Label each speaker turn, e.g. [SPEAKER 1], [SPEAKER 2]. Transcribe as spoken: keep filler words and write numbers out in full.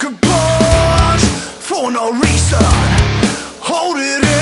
[SPEAKER 1] could pause for no reason. Hold it in.